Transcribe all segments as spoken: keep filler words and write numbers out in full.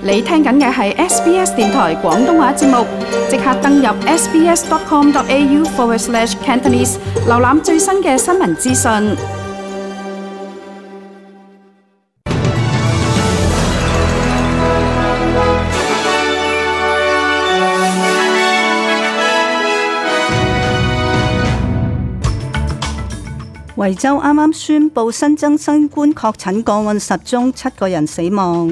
你聽緊嘅係 S B S 電台廣東話節目，即刻登入 sbs.com.au forward slash Cantonese， 瀏覽最新嘅新聞資訊。 維州啱啱宣布新增新冠確診個案十宗，七個人死亡。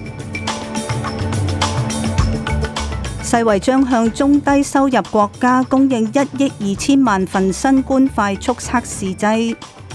世衛將向中低收入國家供應一億二千萬份新冠快速測試劑。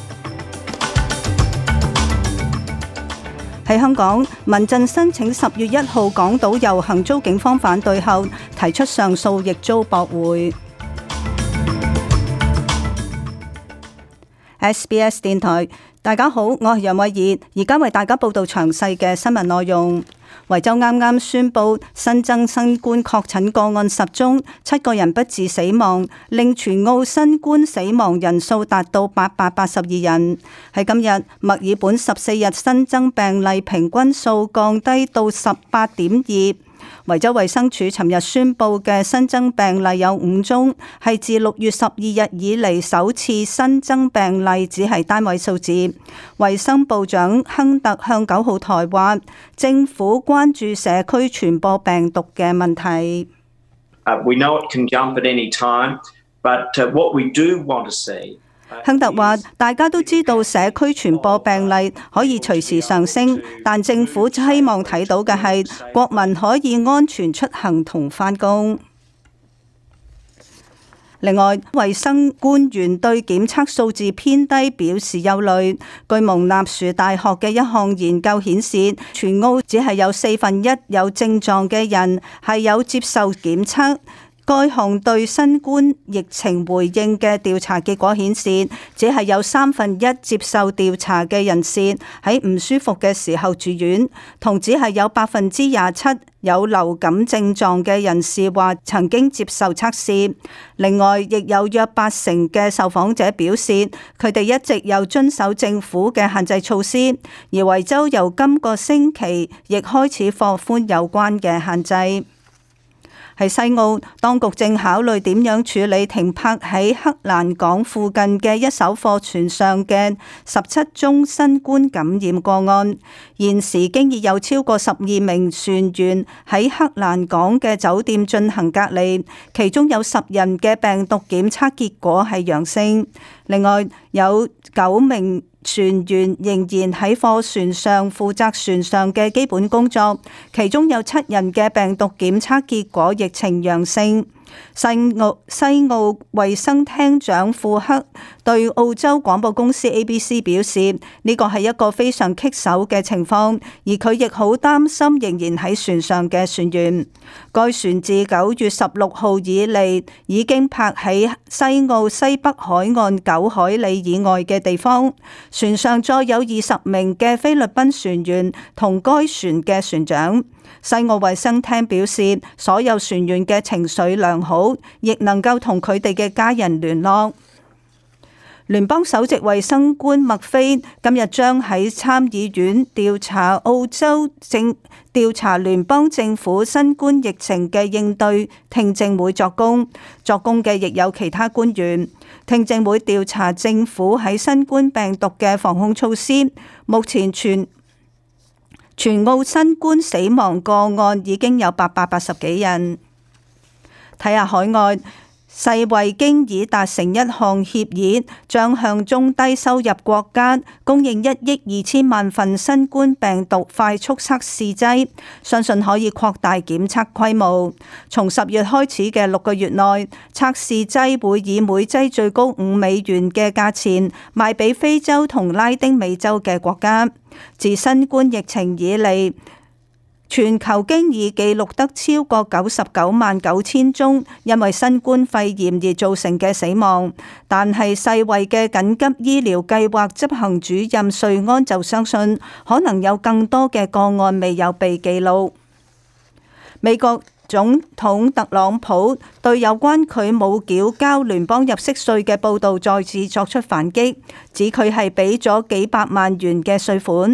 喺香港，民陣申請十月一號港島遊行遭警方反對後，提出上訴亦遭駁回。S B S 電台，大家好，我係楊慧儀，而家為大家報道詳細嘅新聞內容。維州啱啱宣布新增新冠確診個案十宗，七個人不治死亡，令全澳新冠死亡人數達到八百八十二人。喺今日，墨爾本十四日新增病例平均數降低到十八點二。維州衛生署尋日宣布嘅新增病例有五宗，係自六月十二日以嚟首次新增病例只係單位數字。衛生部長亨特向九號台話，政府關注社區傳播病毒嘅問題。 Uh, we know it can jump at any time, but uh, what we do want to see。 亨特話：大家都知道社區傳播病例可以隨時上升，但政府希望睇到嘅係國民可以安全出行同返工。另外，衛生官員對檢測數字偏低表示憂慮。據蒙納殊大學嘅一項研究顯示，全澳只係有四分一有症狀嘅人係有接受檢測。該項對新冠疫情回應嘅調查結果顯示，只係有三分一接受調查嘅人士喺唔舒服嘅時候住院，同只係有百分之廿七有流感症狀嘅人士話曾經接受測試。另外，亦有約八成嘅受訪者表示，佢哋一直有遵守政府嘅限制措施，而維州由今個星期亦開始放寬有關嘅限制。喺西澳，當局正考慮點樣處理停泊喺克蘭港附近嘅一艘貨船上嘅十七宗新冠感染個案。現時經已有超過十二名船員喺克蘭港嘅酒店進行隔離，其中有十人嘅病毒檢測結果係陽性。另外有九名船員仍然喺貨船上負責船上嘅基本工作，其中有七人嘅病毒檢測結果疫情陽性。西澳西澳衛生廳長庫克對澳洲廣播公司 A B C 表示，呢個係一個非常棘手嘅情況，而佢亦好擔心仍然喺船上嘅船員。該船自九月十六號以嚟已經泊喺西澳西北海岸九海里以外嘅地方，船上再有二十名嘅菲律賓船員同該船嘅船長。西澳衛生廳表示，所有船員嘅情緒良好，亦能夠同佢哋嘅家人聯絡。聯邦首席衛生官麥菲今日將喺參議院調查澳洲政調查聯邦政府新冠疫情嘅應對聽證會作供，作供嘅亦有其他官員。聽證會調查政府喺新冠病毒嘅防控措施。目前全全澳新冠死亡個案已經有八百八十幾人。睇下海外，世衛經已達成一項協議，將向中低收入國家供應一億二千萬份新冠病毒快速測試劑，相信可以擴大檢測規模。從十月開始嘅六個月內，測試劑會以每劑最高五美元嘅價錢賣俾非洲同拉丁美洲嘅國家。自新冠疫情以嚟，全球經已記錄得超過九十九萬九千宗因為新冠肺炎而造成嘅死亡，但係世衛嘅緊急醫療計劃執行主任瑞安就相信，可能有更多嘅個案未有被記錄。美國總統特朗普對有關佢冇繳交聯邦入息稅嘅報導再次作出反擊，指佢係俾咗幾百萬元嘅稅款。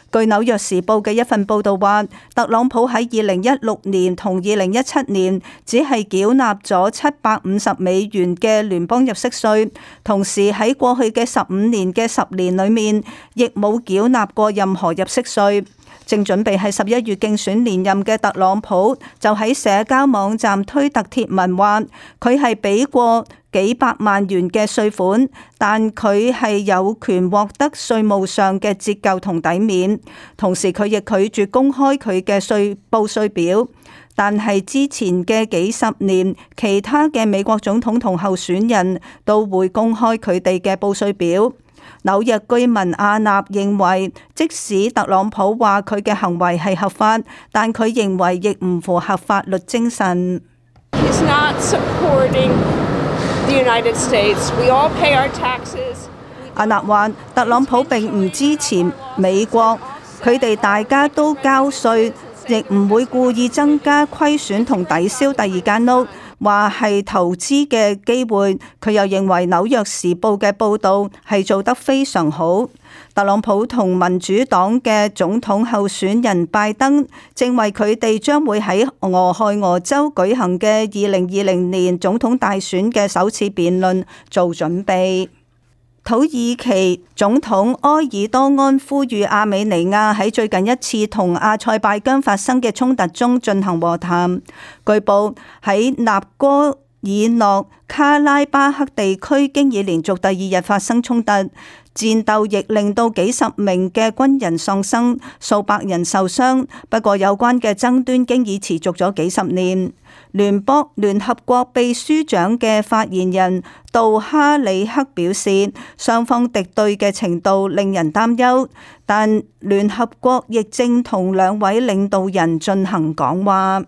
據紐約時報嘅一份報導話，特朗普喺二零一六年同二零一七年只係繳納咗七百五十美元嘅聯邦入息稅，同時喺過去嘅十五年嘅十年裏面，亦冇繳納過任何入息稅。正準備喺十一月競選連任嘅特朗普就喺社交網站推特貼文話，佢係俾過幾百萬元嘅稅款，但佢係有權獲得稅務上嘅折舊同抵免。同時佢亦拒絕公開佢嘅稅報稅表。但係之前嘅幾十年，其他嘅美國總統同候選人都會公開佢哋嘅報稅表。紐約居民阿納認為，即使特朗普話佢嘅行為係合法，但佢認為亦唔符合法律精神。 He's not supporting the United States. We all pay our taxes. 阿納話，特朗普並唔支持美國，佢哋大家都交稅，亦唔會故意增加虧損同抵消第二間屋。話係投資嘅機會，佢又認為紐約時報嘅報導係做得非常好。特朗普同民主黨嘅總統候選人拜登正為佢哋將會喺俄亥俄州舉行嘅二零二零年總統大選嘅首次辯論做準備。土耳其總統埃爾多安呼籲亞美尼亞喺最近一次同阿塞拜疆發生嘅衝突中進行和談。據報喺納戈爾諾卡拉巴克地區經已連續第二日發生衝突，戰鬥亦令到幾十名嘅軍人喪生，數百人受傷。不過有關嘅爭端經已持續咗幾十年。聯邦聯合國秘書長嘅發言人杜哈里克表示，雙方敵對嘅程度令人擔憂，但聯合國亦正同兩位領導人進行講話。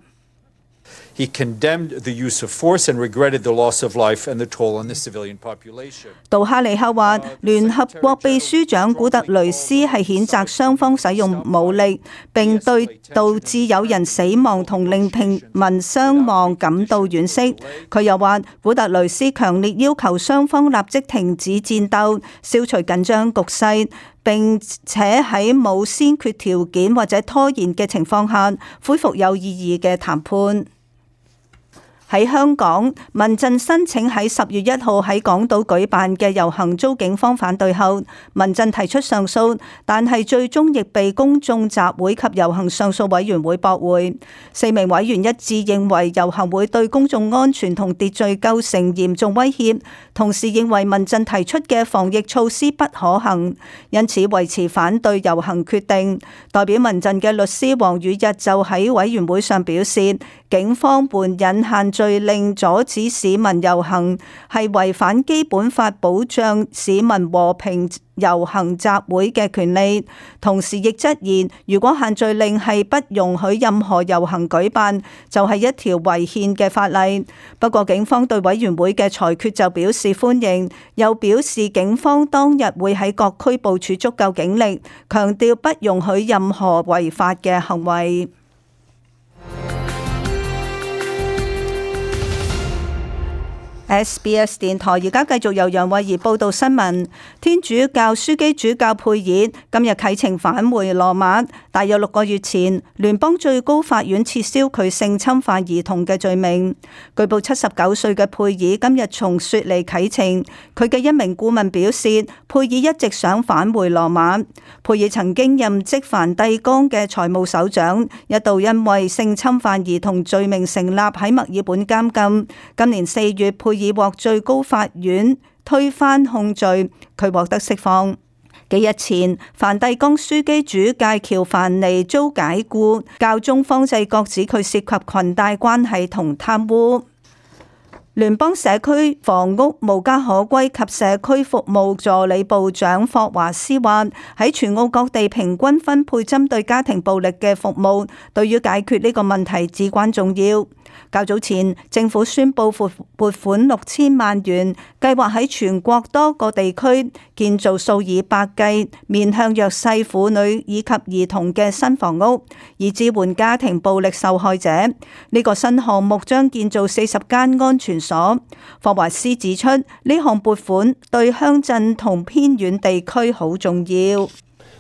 He condemned the use of force and regretted the loss of life and the toll on the civilian population. 杜哈里克話，聯合國秘書長古特雷斯係譴責雙方使用武力，並對導致有人死亡同令平民傷亡感到惋惜。佢又話，古特雷斯強烈要求雙方立即停止戰鬥，消除緊張局勢，並且喺冇先決條件或者拖延嘅情況下，恢復有意義嘅談判。喺香港，民陣申請喺十月一號喺港島舉辦嘅遊行遭警方反對後，民陣提出上訴，但係最終亦被公眾集會及遊行上訴委員會駁回。四名委員一致認為遊行會對公眾安全同秩序構成嚴重威脅，同時認為民陣提出嘅防疫措施不可行，因此維持反對遊行決定。代表民陣嘅律師黃宇日就喺委員會上表示，警方援引限聚令阻止市民遊行係違反基本法保障市民和平遊行集會嘅權利，同時亦質疑如果限聚令係不容許任何遊行舉辦，就係一條違憲嘅法例。不過警方對委員會嘅裁決就表示歡迎，又表示警方當日會喺各區部署足夠警力，強調不容許任何違法嘅行為。S B S 電台而家繼續由楊慧儀報道新聞。天主教樞機主教佩爾今日啟程返回羅馬。大約六個月前，聯邦最高法院撤銷佢性侵犯兒童嘅罪名。據報七十九歲嘅佩爾今日從雪梨啟程。佢嘅一名顧問表示，佩爾一直想返回羅馬。佩爾曾經任職梵蒂岡嘅財務首長，一度因為性侵犯兒童罪名成立喺墨爾本監禁。今年四月，佩爾已獲最高法院推翻控罪，佢獲得釋放。幾日前，梵蒂岡樞機主教喬凡尼遭解雇，教宗方濟各指佢涉及裙帶關係同貪污。聯邦社區房屋無家可歸及社區服務助理部長霍華斯話：喺全澳各地平均分配針對家庭暴力嘅服務，對於解決呢個問題至關重要。較早前，政府宣布撥撥款六千萬元，計劃喺全國多個地區建造數以百計面向弱勢婦女以及兒童嘅新房屋，以支援家庭暴力受害者。呢、這個新項目將建造四十間安全所。霍華斯指出，呢項撥款對鄉鎮同偏遠地區好重要。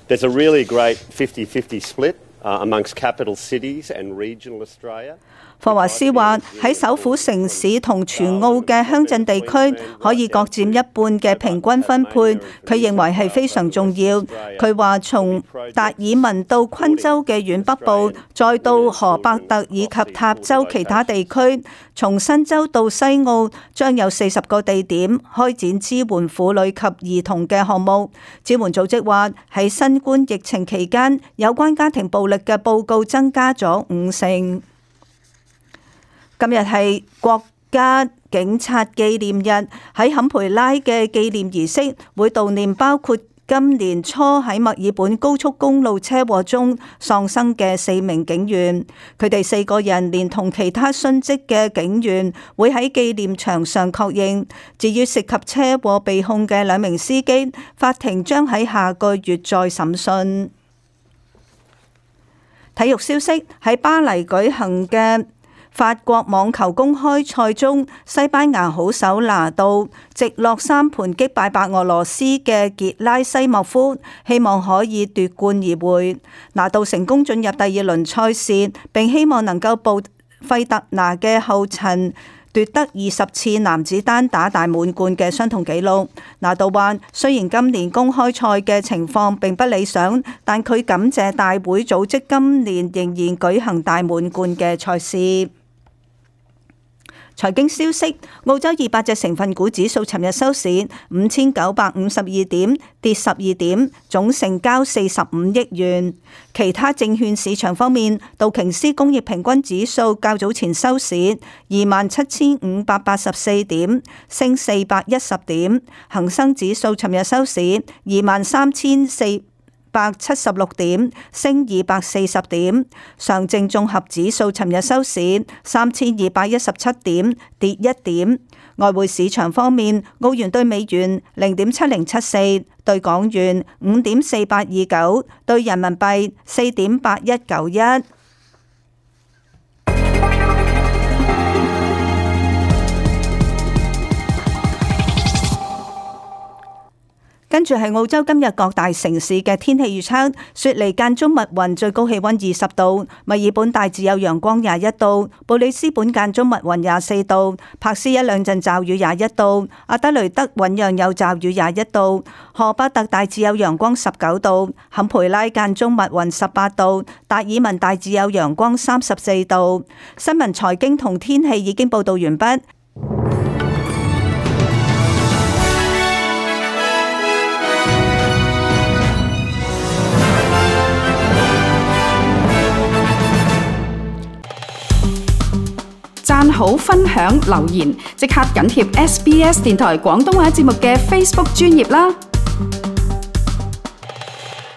There's a really great fifty-fifty split uh, amongst capital cities and regional Australia. 霍華斯話喺首府城市同全澳嘅鄉鎮地區可以各佔一半嘅平均分配，佢認為係非常重要。佢話從達爾文到昆州嘅遠北部，再到荷伯特以及塔州其他地區，從新州到西澳將有四十個地點開展支援婦女及兒童嘅項目。支援組織話喺新冠疫情期間，有關家庭暴力嘅報告增加咗五成。今日係國家警察紀念日，喺坎培拉嘅紀念儀式會悼念包括今年初喺墨爾本高速公路車禍中喪生嘅四名警員，佢哋四個人連同其他殉職嘅警員會喺紀念場上確認。至於涉及車禍被控嘅兩名司機，法庭將喺下個月再審訊。體育消息，喺巴黎舉行嘅法國網球公開賽中，西班牙好手拿度直落三盤擊敗白俄羅斯嘅傑拉西莫夫，希望可以奪冠而回。拿度成功進入第二輪賽事，並希望能夠步費特拿嘅後塵，奪得二十次男子單打大滿貫嘅相同紀錄。拿度話：雖然今年公開賽嘅情況並不理想，但佢感謝大會組織今年仍然舉行大滿貫嘅賽事。財經消息，澳洲二百隻成分股指數尋日收市五千九百五十二點，跌十二點，總成交四十五億元。其他證券市場方面，道瓊斯工業平均指數較早前收市二萬七千五百八十四點，升四百一十點。恒生指數尋日收市二萬三千四百七十六點，升二百四十點。上證綜合指數尋日收市三千二百一十七點，跌一點。外匯市場方面，澳元對美元零點七零七四，對港元五點四八二九，對人民幣四點八一九一。跟住係澳洲今日各大城市嘅天氣預測：雪梨間中密雲，最高氣溫二十度；墨爾本大致有陽光廿一度；布里斯本間中密雲廿四度；柏斯一兩陣驟雨廿一度；阿德雷德醞釀有驟雨廿一度；荷伯特大致有陽光十九度；坎培拉間中密雲十八度；達爾文大致有陽光三十四度。新聞、財經同天氣已經報道完畢。 讚好、分享、留言，即刻緊貼 S B S 電台廣東話節目嘅 Facebook 專頁啦！